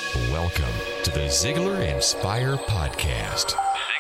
Welcome to the Ziglar Inspire Podcast.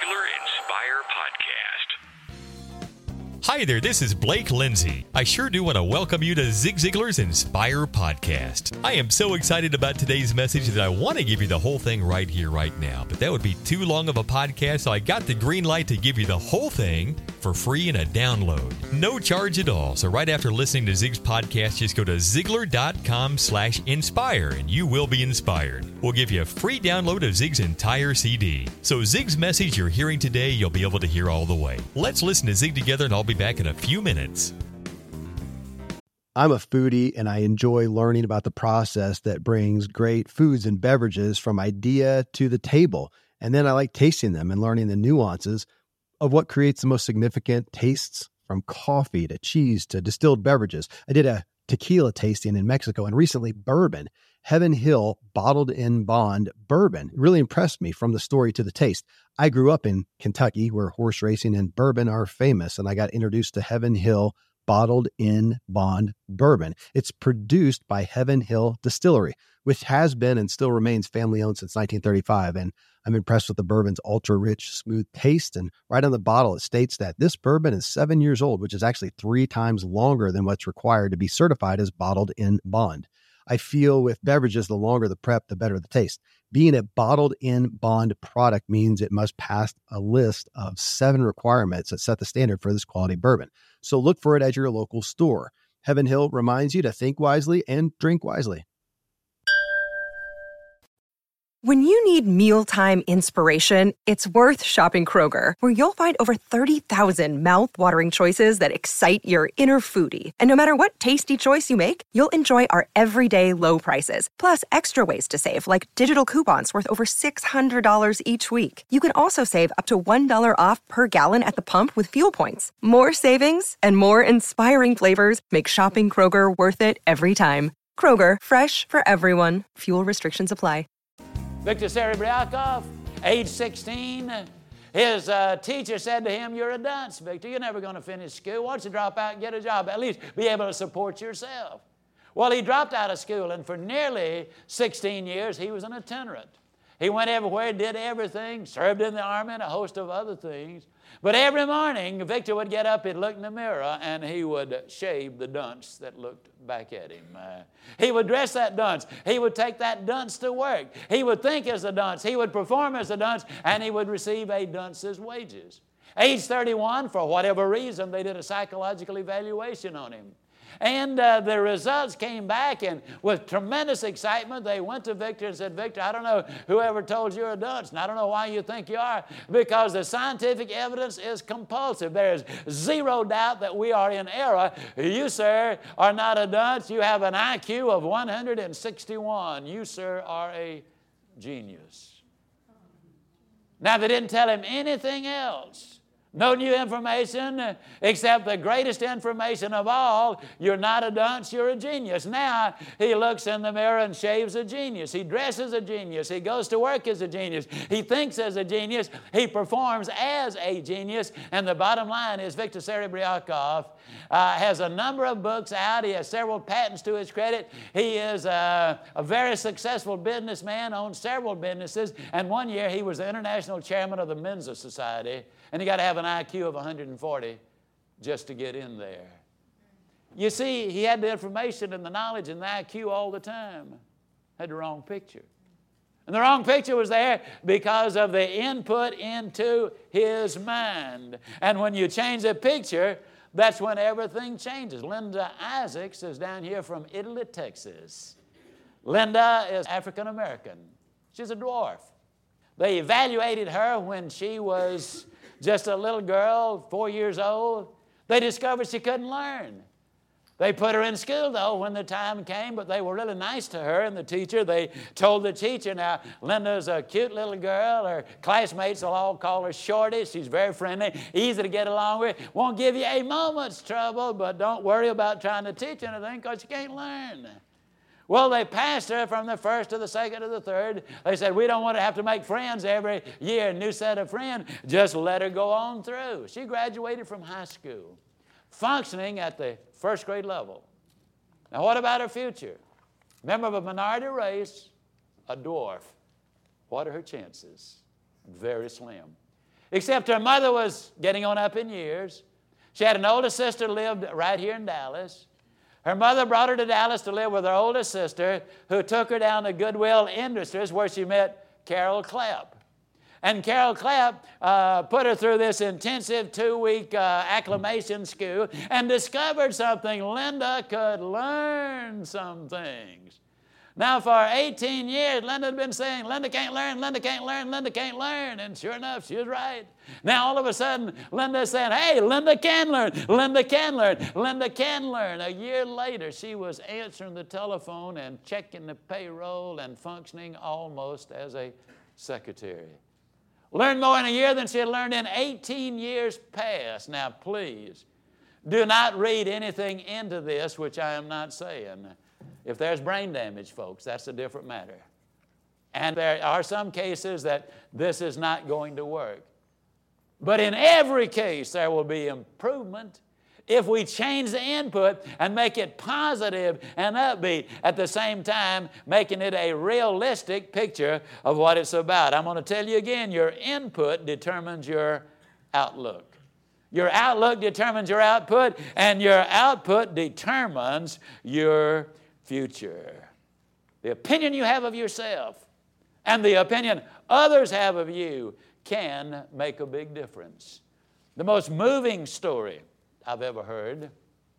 Hi there, this is Blake Lindsay. I sure do want to welcome you to Zig Ziglar's Inspire Podcast. I am so excited about today's message that I want to give you the whole thing right here, right now. But that would be too long of a podcast, so I got the green light to give you the whole thing for free in a download. No charge at all. So right after listening to Zig's podcast, just go to Ziglar.com/inspire and you will be inspired. We'll give you a free download of Zig's entire CD. So Zig's message you're hearing today, you'll be able to hear all the way. Let's listen to Zig together and I'll be back in a few minutes. I'm a foodie and I enjoy learning about the process that brings great foods and beverages from idea to the table. And then I like tasting them and learning the nuances of what creates the most significant tastes, from coffee to cheese to distilled beverages. I did a tequila tasting in Mexico and recently bourbon. Heaven Hill Bottled in Bond bourbon really impressed me from the story to the taste. I grew up in Kentucky where horse racing and bourbon are famous, and I got introduced to Heaven Hill Bottled in Bond bourbon. It's produced by Heaven Hill Distillery, which has been and still remains family-owned since 1935. And I'm impressed with the bourbon's ultra-rich, smooth taste. And right on the bottle, it states that this bourbon is 7 years old, which is actually 3 times longer than what's required to be certified as bottled in bond. I feel with beverages, the longer the prep, the better the taste. Being a bottled in bond product means it must pass a list of 7 requirements that set the standard for this quality bourbon. So look for it at your local store. Heaven Hill reminds you to think wisely and drink wisely. When you need mealtime inspiration, it's worth shopping Kroger, where you'll find over 30,000 mouth-watering choices that excite your inner foodie. And no matter what tasty choice you make, you'll enjoy our everyday low prices, plus extra ways to save, like digital coupons worth over $600 each week. You can also save up to $1 off per gallon at the pump with fuel points. More savings and more inspiring flavors make shopping Kroger worth it every time. Kroger, fresh for everyone. Fuel restrictions apply. Viktor Serebryakov, age 16, his teacher said to him, "You're a dunce, Victor. You're never going to finish school. Why don't you drop out and get a job? At least be able to support yourself." Well, he dropped out of school, and for nearly 16 years, he was an itinerant. He went everywhere, did everything, served in the army and a host of other things. But every morning, Victor would get up, he'd look in the mirror, and he would shave the dunce that looked back at him. He would dress that dunce. He would take that dunce to work. He would think as a dunce. He would perform as a dunce, and he would receive a dunce's wages. Age 31, for whatever reason, they did a psychological evaluation on him. And the results came back, and with tremendous excitement, they went to Victor and said, "Victor, I don't know whoever told you you're a dunce, and I don't know why you think you are, because the scientific evidence is compulsive. There is zero doubt that we are in error. You, sir, are not a dunce. You have an IQ of 161. You, sir, are a genius." Now, they didn't tell him anything else. No new information except the greatest information of all. You're not a dunce, you're a genius. Now he looks in the mirror and shaves a genius. He dresses a genius. He goes to work as a genius. He thinks as a genius. He performs as a genius. And the bottom line is Viktor Serebryakov has a number of books out. He has several patents to his credit. He is a very successful businessman, owns several businesses. And one year he was the international chairman of the Mensa Society. And you got to have an IQ of 140 just to get in there. You see, he had the information and the knowledge and the IQ all the time. Had the wrong picture. And the wrong picture was there because of the input into his mind. And when you change the picture, that's when everything changes. Linda Isaacs is down here from Italy, Texas. Linda is African American. She's a dwarf. They evaluated her when she was just a little girl, 4 years old. They discovered she couldn't learn. They put her in school, though, when the time came, but they were really nice to her and the teacher. They told the teacher, "Now, Linda's a cute little girl. Her classmates will all call her Shorty. She's very friendly, easy to get along with. Won't give you a moment's trouble, but don't worry about trying to teach anything because you can't learn." Well, they passed her from the first to the second to the third. They said, "We don't want to have to make friends every year, a new set of friends. Just let her go on through." She graduated from high school, functioning at the first grade level. Now, what about her future? Member of a minority race, a dwarf. What are her chances? Very slim. Except her mother was getting on up in years. She had an older sister who lived right here in Dallas. Her mother brought her to Dallas to live with her older sister, who took her down to Goodwill Industries, where she met Carol Clapp. And Carol Clapp put her through this intensive 2-week acclimation school and discovered something. Linda could learn some things. Now, for 18 years, Linda had been saying, Linda can't learn, Linda can't learn, Linda can't learn. And sure enough, she was right. Now, all of a sudden, Linda is saying, hey, Linda can learn, Linda can learn, Linda can learn. A year later, she was answering the telephone and checking the payroll and functioning almost as a secretary. Learned more in a year than she had learned in 18 years past. Now, please, do not read anything into this which I am not saying. If there's brain damage, folks, that's a different matter. And there are some cases that this is not going to work. But in every case, there will be improvement if we change the input and make it positive and upbeat, at the same time making it a realistic picture of what it's about. I'm going to tell you again, your input determines your outlook. Your outlook determines your output, and your output determines your future. The opinion you have of yourself and the opinion others have of you can make a big difference. The most moving story I've ever heard,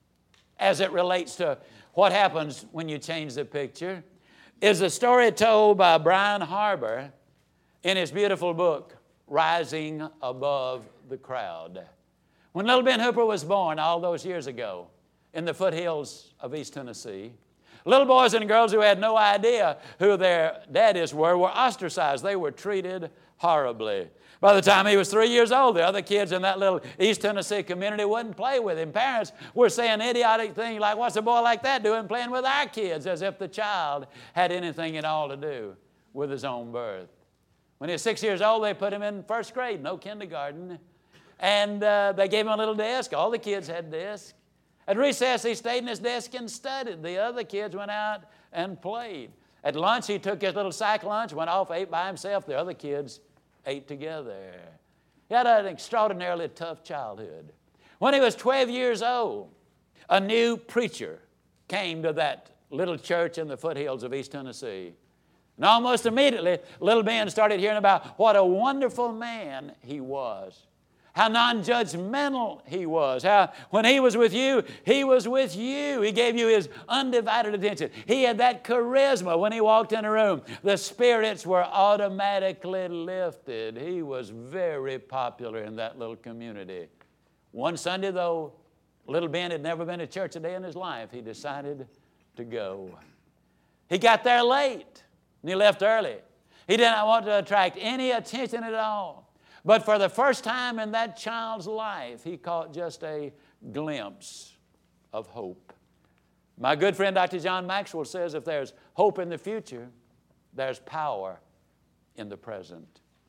as it relates to what happens when you change the picture, is a story told by Brian Harbour in his beautiful book, Rising Above the Crowd. When little Ben Hooper was born all those years ago in the foothills of East Tennessee, little boys and girls who had no idea who their daddies were ostracized. They were treated horribly. By the time he was 3 years old, the other kids in that little East Tennessee community wouldn't play with him. Parents were saying idiotic things like, what's a boy like that doing playing with our kids, as if the child had anything at all to do with his own birth. When he was 6 years old, they put him in first grade, no kindergarten. And they gave him a little desk. All the kids had desks. At recess, he stayed in his desk and studied. The other kids went out and played. At lunch, he took his little sack lunch, went off, ate by himself. The other kids ate together. He had an extraordinarily tough childhood. When he was 12 years old, a new preacher came to that little church in the foothills of East Tennessee. And almost immediately, little Ben started hearing about what a wonderful man he was. How non-judgmental he was. How when he was with you, he was with you. He gave you his undivided attention. He had that charisma when he walked in a room. The spirits were automatically lifted. He was very popular in that little community. One Sunday, though, little Ben had never been to church a day in his life. He decided to go. He got there late, and he left early. He did not want to attract any attention at all. But for the first time in that child's life, he caught just a glimpse of hope. My good friend Dr. John Maxwell says if there's hope in the future, there's power in the present.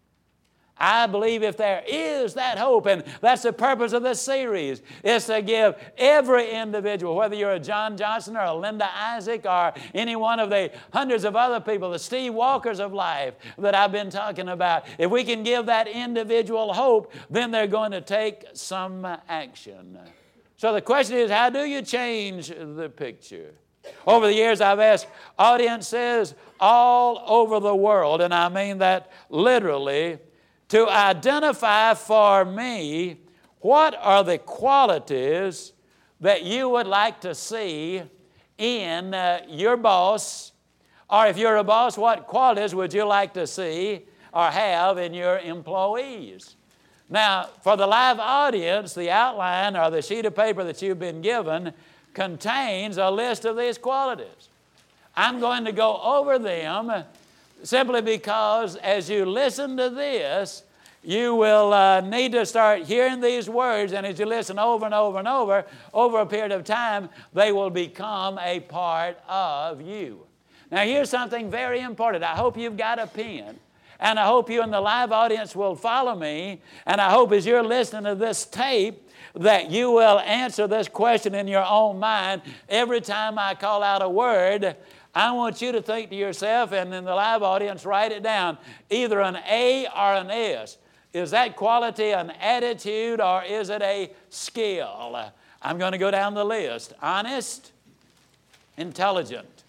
I believe if there is that hope, and that's the purpose of this series, is to give every individual, whether you're a John Johnson or a Linda Isaac or any one of the hundreds of other people, the Steve Walkers of life that I've been talking about, if we can give that individual hope, then they're going to take some action. So the question is, how do you change the picture? Over the years, I've asked audiences all over the world, and I mean that literally, to identify for me what are the qualities that you would like to see in your boss, or if you're a boss, what qualities would you like to see or have in your employees? Now, for the live audience, the outline or the sheet of paper that you've been given contains a list of these qualities. I'm going to go over them simply because as you listen to this, you will need to start hearing these words, and as you listen over and over and over a period of time, they will become a part of you. Now, here's something very important. I hope you've got a pen, and I hope you in the live audience will follow me, and I hope as you're listening to this tape that you will answer this question in your own mind every time I call out a word. I want you to think to yourself, and in the live audience, write it down, either an A or an S. Is that quality an attitude or is it a skill? I'm going to go down the list. Honest, intelligent,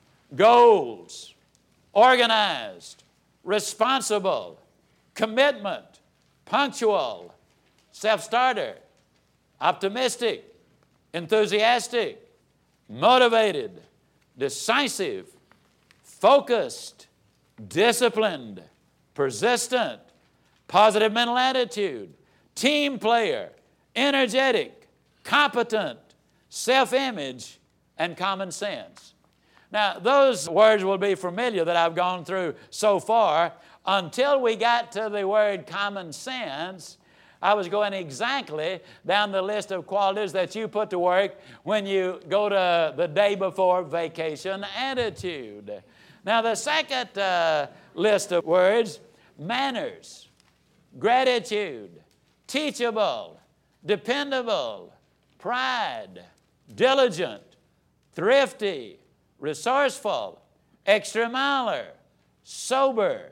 goals, organized, responsible, commitment, punctual, self-starter, optimistic, enthusiastic, motivated, decisive, focused, disciplined, persistent, positive mental attitude, team player, energetic, competent, self-image, and common sense. Now, those words will be familiar that I've gone through so far until we got to the word common sense. I was going exactly down the list of qualities that you put to work when you go to the day before vacation attitude. Now, the second list of words, manners, gratitude, teachable, dependable, pride, diligent, thrifty, resourceful, extra-miler, sober,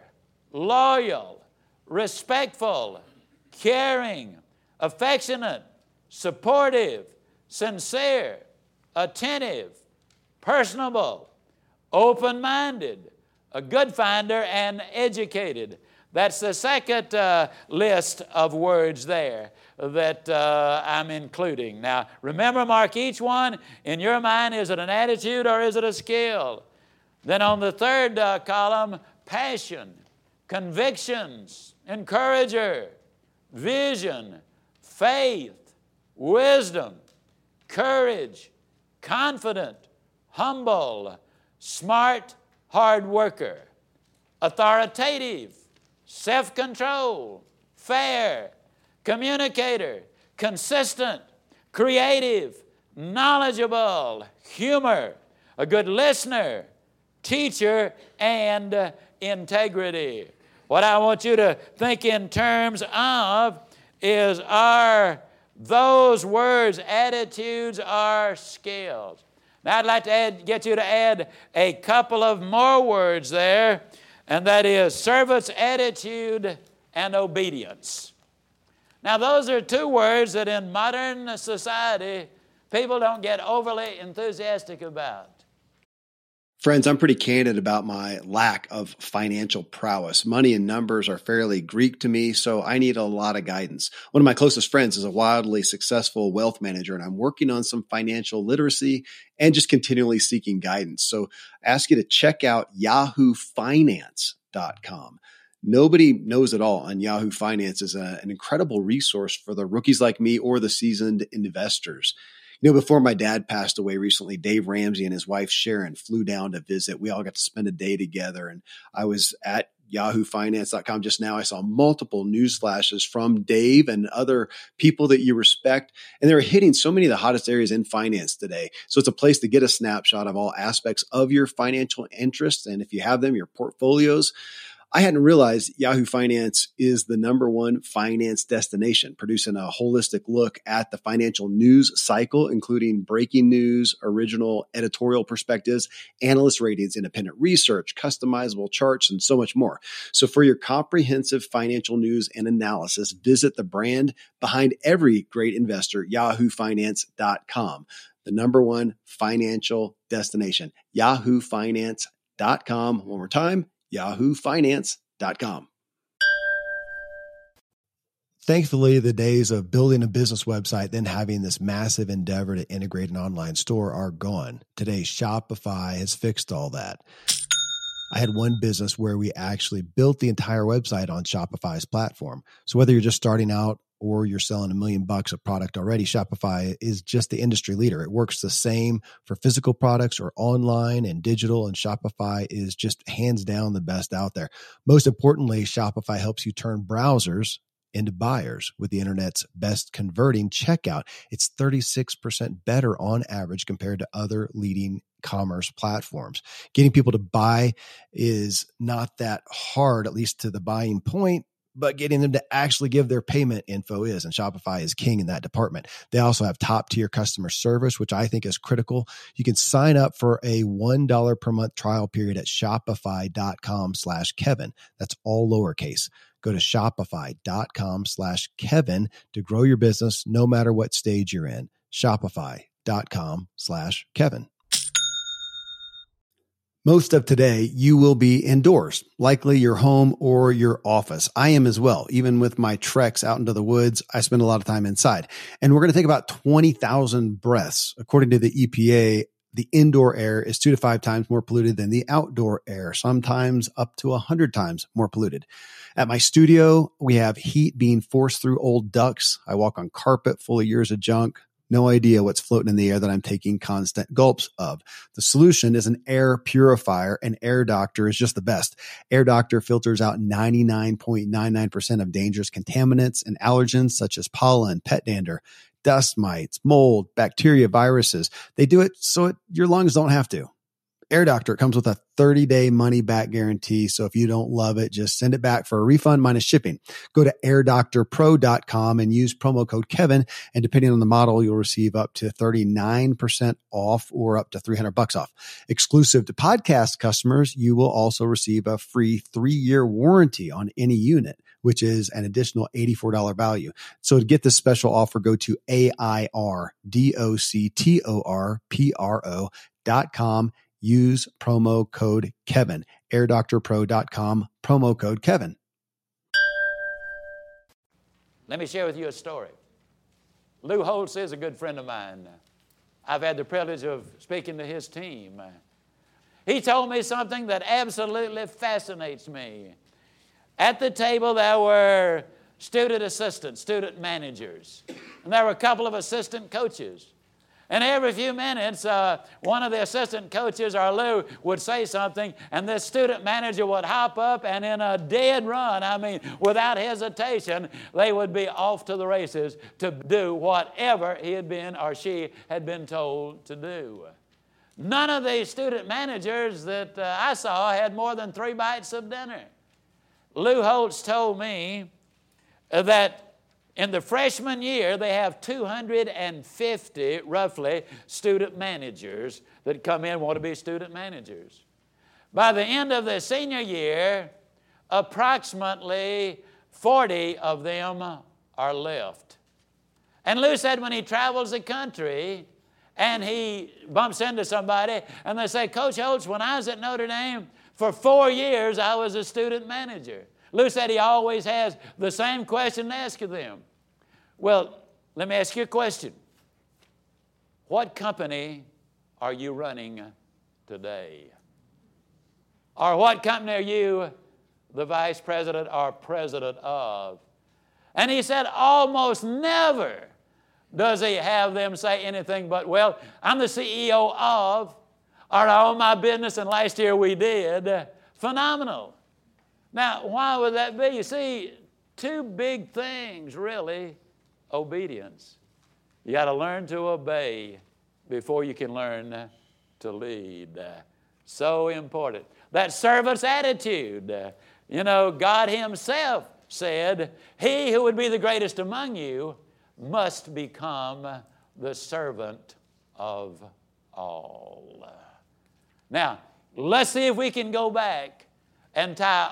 loyal, respectful, caring, affectionate, supportive, sincere, attentive, personable, open-minded, a good finder, and educated. That's the second list of words there that I'm including. Now, remember, mark each one in your mind. Is it an attitude or is it a skill? Then on the third column, passion, convictions, encourager, vision, faith, wisdom, courage, confident, humble, smart, hard worker, authoritative, self-control, fair, communicator, consistent, creative, knowledgeable, humor, a good listener, teacher, and integrity. What I want you to think in terms of is, are those words attitudes or skills? Now I'd like to get you to add a couple of more words there, and that is servant's attitude and obedience. Now those are two words that in modern society people don't get overly enthusiastic about. Friends, I'm pretty candid about my lack of financial prowess. Money and numbers are fairly Greek to me, so I need a lot of guidance. One of my closest friends is a wildly successful wealth manager, and I'm working on some financial literacy and just continually seeking guidance. So I ask you to check out yahoofinance.com. Nobody knows it all on Yahoo Finance is an incredible resource for the rookies like me or the seasoned investors. You know, before my dad passed away recently, Dave Ramsey and his wife Sharon flew down to visit. We all got to spend a day together, and I was at yahoofinance.com just now. I saw multiple news flashes from Dave and other people that you respect, and they were hitting so many of the hottest areas in finance today. So it's a place to get a snapshot of all aspects of your financial interests, and if you have them, your portfolios. I hadn't realized Yahoo Finance is the #1 finance destination, producing a holistic look at the financial news cycle, including breaking news, original editorial perspectives, analyst ratings, independent research, customizable charts, and so much more. So for your comprehensive financial news and analysis, visit the brand behind every great investor, yahoofinance.com, the #1 financial destination, yahoofinance.com. One more time, yahoofinance.com. Thankfully, the days of building a business website, then having this massive endeavor to integrate an online store are gone. Today, Shopify has fixed all that. I had one business where we actually built the entire website on Shopify's platform. So whether you're just starting out or you're selling $1 million of product already, Shopify is just the industry leader. It works the same for physical products or online and digital, and Shopify is just hands down the best out there. Most importantly, Shopify helps you turn browsers into buyers with the internet's best converting checkout. It's 36% better on average compared to other leading commerce platforms. Getting people to buy is not that hard, at least to the buying point. but getting them to actually give their payment info is, and Shopify is king in that department. They also have top tier customer service, which I think is critical. You can sign up for a $1 per month trial period at shopify.com/Kevin. That's all lowercase. Go to shopify.com/Kevin to grow your business no matter what stage you're in. Shopify.com/Kevin. Most of today, you will be indoors, likely your home or your office. I am as well. Even with my treks out into the woods, I spend a lot of time inside. And we're going to take about 20,000 breaths. According to the EPA, the indoor air is 2 to 5 times more polluted than the outdoor air, sometimes up to 100 times more polluted. At my studio, we have heat being forced through old ducts. I walk on carpet full of years of junk. No idea what's floating in the air that I'm taking constant gulps of. The solution is an air purifier, and Air Doctor is just the best. Air Doctor filters out 99.99% of dangerous contaminants and allergens such as pollen, pet dander, dust mites, mold, bacteria, viruses. They do it so your lungs don't have to. Air Doctor comes with a 30-day money-back guarantee, so if you don't love it, just send it back for a refund minus shipping. Go to airdoctorpro.com and use promo code Kevin, and depending on the model, you'll receive up to 39% off or up to $300 off. Exclusive to podcast customers, you will also receive a free 3-year warranty on any unit, which is an additional $84 value. So to get this special offer, go to airdoctorpro.com. Use promo code Kevin. airdoctorpro.com, promo code Kevin. Let me share with you a story. Lou Holtz is a good friend of mine. I've had the privilege of speaking to his team. He told me something that absolutely fascinates me. At the table there were student assistants, student managers, and there were a couple of assistant coaches. And every few minutes, one of the assistant coaches or Lou would say something, and this student manager would hop up, and in a dead run, I mean, without hesitation, they would be off to the races to do whatever he had been or she had been told to do. None of the student managers that I saw had more than 3 bites of dinner. Lou Holtz told me that in the freshman year, they have 250, roughly, student managers that come in and want to be student managers. By the end of the senior year, approximately 40 of them are left. And Lou said when he travels the country and he bumps into somebody and they say, Coach Holtz, when I was at Notre Dame, for 4 years I was a student manager. Lou said he always has the same question to ask them. Well, let me ask you a question. What company are you running today? Or what company are you the vice president or president of? And he said almost never does he have them say anything but, well, I'm the CEO of, or I own my business and last year we did. Phenomenal. Now, why would that be? You see, 2 big things, really. Obedience. You got to learn to obey before you can learn to lead. So important. That servant's attitude. You know, God Himself said, he who would be the greatest among you must become the servant of all. Now, let's see if we can go back and tie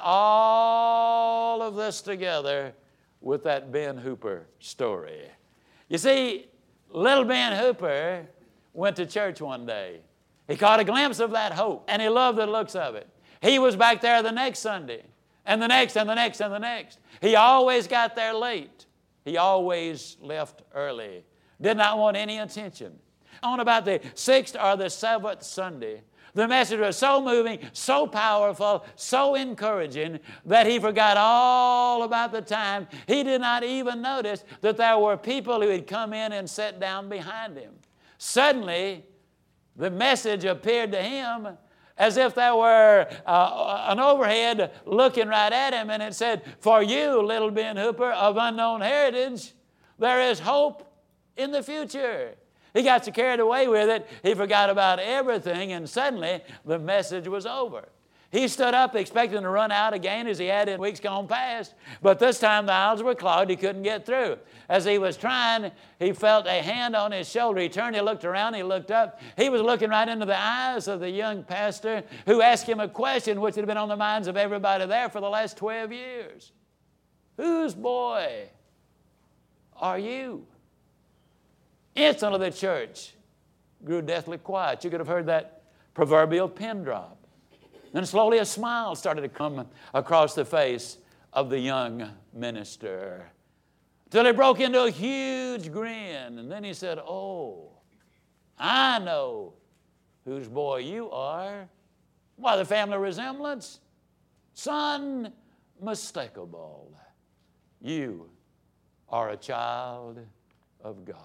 all of this together with that Ben Hooper story. You see, little Ben Hooper went to church one day. He caught a glimpse of that hope, and he loved the looks of it. He was back there the next Sunday, and the next, and the next, and the next. He always got there late. He always left early. Did not want any attention. On about the 6th or the 7th Sunday, the message was so moving, so powerful, so encouraging that he forgot all about the time. He did not even notice that there were people who had come in and sat down behind him. Suddenly, the message appeared to him as if there were an overhead looking right at him, and it said, for you, little Ben Hooper of unknown heritage, there is hope in the future. He got so carried away with it, he forgot about everything, and suddenly the message was over. He stood up expecting to run out again as he had in weeks gone past, but this time the aisles were clogged. He couldn't get through. As he was trying, he felt a hand on his shoulder. He turned, he looked around, he looked up. He was looking right into the eyes of the young pastor who asked him a question which had been on the minds of everybody there for the last 12 years. Whose boy are you? Instantly the church grew deathly quiet. You could have heard that proverbial pin drop. Then slowly a smile started to come across the face of the young minister, till he broke into a huge grin. And then he said, "Oh, I know whose boy you are. Why, the family resemblance? Son, unmistakable. You are a child of God."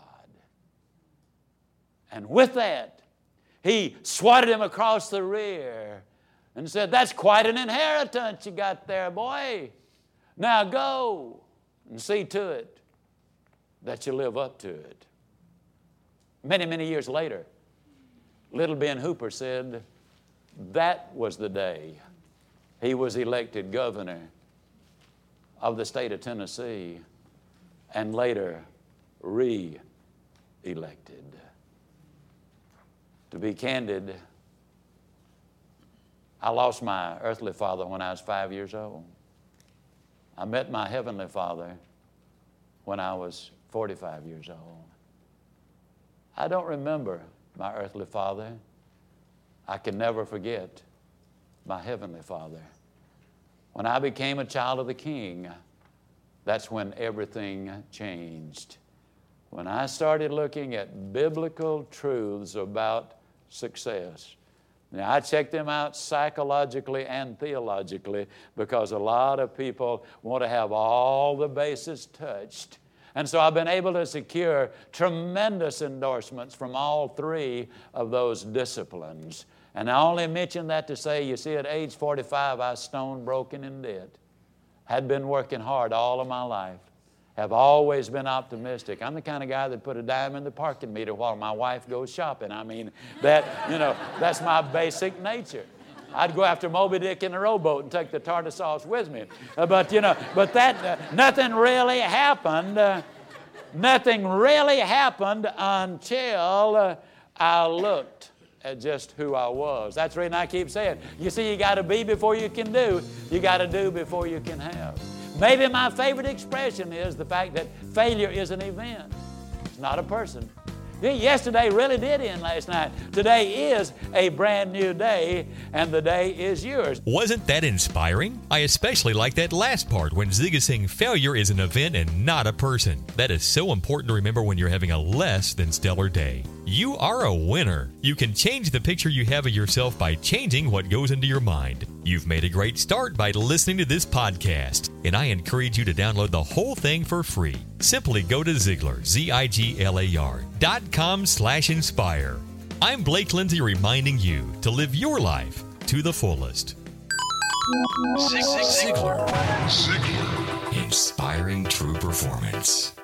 And with that, he swatted him across the rear and said, "That's quite an inheritance you got there, boy. Now go and see to it that you live up to it." Many, many years later, little Ben Hooper said that was the day he was elected governor of the state of Tennessee and later re-elected. To be candid, I lost my earthly father when I was 5 years old. I met my heavenly Father when I was 45 years old. I don't remember my earthly father. I can never forget my heavenly Father. When I became a child of the King, that's when everything changed. When I started looking at biblical truths about success. Now, I checked them out psychologically and theologically because a lot of people want to have all the bases touched. And so I've been able to secure tremendous endorsements from all three of those disciplines. And I only mention that to say, you see, at age 45, I was stone broken in debt. Had been working hard all of my life. Have always been optimistic. I'm the kind of guy that put a dime in the parking meter while my wife goes shopping. I mean, that's my basic nature. I'd go after Moby Dick in a rowboat and take the tartar sauce with me. But nothing really happened. Nothing really happened until I looked at just who I was. That's the reason I keep saying, you see, you got to be before you can do. You got to do before you can have. Maybe my favorite expression is the fact that failure is an event. It's not a person. Yesterday really did end last night. Today is a brand new day, and the day is yours. Wasn't that inspiring? I especially like that last part when Zig is saying failure is an event and not a person. That is so important to remember when you're having a less than stellar day. You are a winner. You can change the picture you have of yourself by changing what goes into your mind. You've made a great start by listening to this podcast, and I encourage you to download the whole thing for free. Simply go to Ziglar, ZIGLAR.com/inspire. I'm Blake Lindsay reminding you to live your life to the fullest. Ziglar. Inspiring true performance.